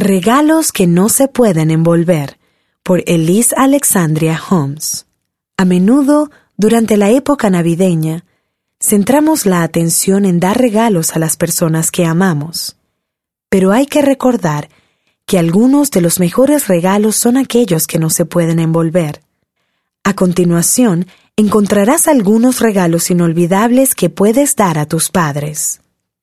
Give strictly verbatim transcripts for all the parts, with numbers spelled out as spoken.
Regalos que no se pueden envolver, por Elise Alexandria Holmes. A menudo, durante la época navideña, centramos la atención en dar regalos a las personas que amamos. Pero hay que recordar que algunos de los mejores regalos son aquellos que no se pueden envolver. A continuación, encontrarás algunos regalos inolvidables que puedes dar a tus padres.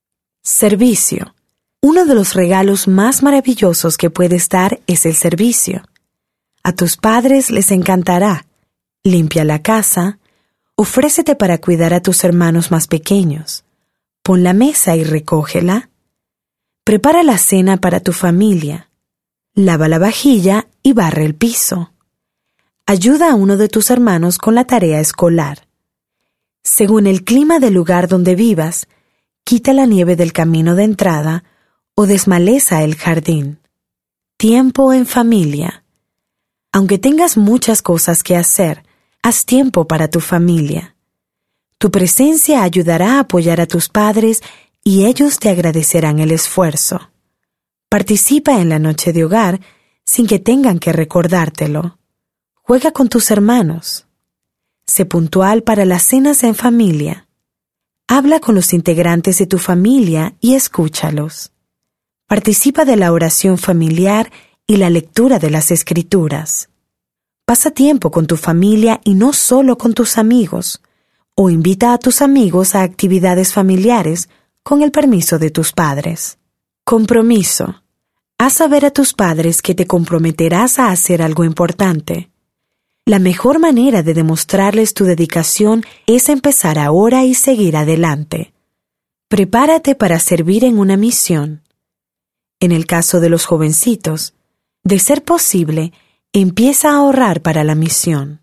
Servicio. Uno de los regalos más maravillosos que puedes dar es el servicio. A tus padres les encantará. Limpia la casa. Ofrécete para cuidar a tus hermanos más pequeños. Pon la mesa y recógela. Prepara la cena para tu familia. Lava la vajilla y barre el piso. Ayuda a uno de tus hermanos con la tarea escolar. Según el clima del lugar donde vivas, quita la nieve del camino de entrada o desmaleza el jardín. Tiempo en familia. Aunque tengas muchas cosas que hacer, haz tiempo para tu familia. Tu presencia ayudará a apoyar a tus padres y ellos te agradecerán el esfuerzo. Participa en la noche de hogar sin que tengan que recordártelo. Juega con tus hermanos. Sé puntual para las cenas en familia. Habla con los integrantes de tu familia y escúchalos. Participa de la oración familiar y la lectura de las Escrituras. Pasa tiempo con tu familia y no solo con tus amigos, o invita a tus amigos a actividades familiares con el permiso de tus padres. Compromiso. Haz saber a tus padres que te comprometerás a hacer algo importante. La mejor manera de demostrarles tu dedicación es empezar ahora y seguir adelante. Prepárate para servir en una misión. En el caso de los jovencitos, de ser posible, empieza a ahorrar para la misión.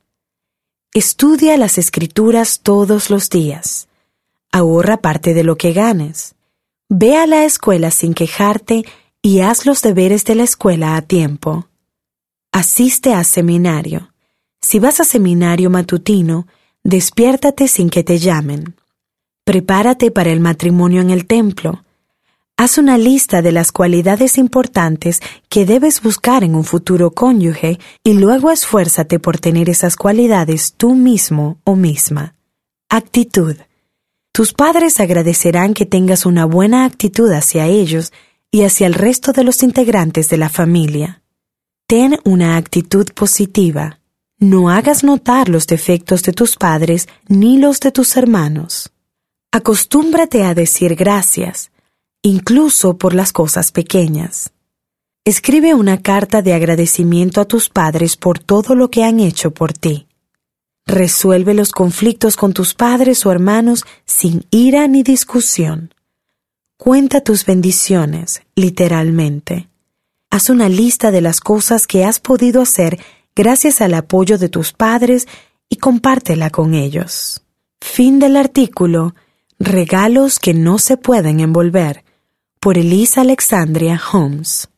Estudia las Escrituras todos los días. Ahorra parte de lo que ganes. Ve a la escuela sin quejarte y haz los deberes de la escuela a tiempo. Asiste a seminario. Si vas a seminario matutino, despiértate sin que te llamen. Prepárate para el matrimonio en el templo. Haz una lista de las cualidades importantes que debes buscar en un futuro cónyuge y luego esfuérzate por tener esas cualidades tú mismo o misma. Actitud. Tus padres agradecerán que tengas una buena actitud hacia ellos y hacia el resto de los integrantes de la familia. Ten una actitud positiva. No hagas notar los defectos de tus padres ni los de tus hermanos. Acostúmbrate a decir gracias, incluso por las cosas pequeñas. Escribe una carta de agradecimiento a tus padres por todo lo que han hecho por ti. Resuelve los conflictos con tus padres o hermanos sin ira ni discusión. Cuenta tus bendiciones, literalmente. Haz una lista de las cosas que has podido hacer gracias al apoyo de tus padres y compártela con ellos. Fin del artículo Regalos que no se pueden envolver, por Elise Alexandria Holmes.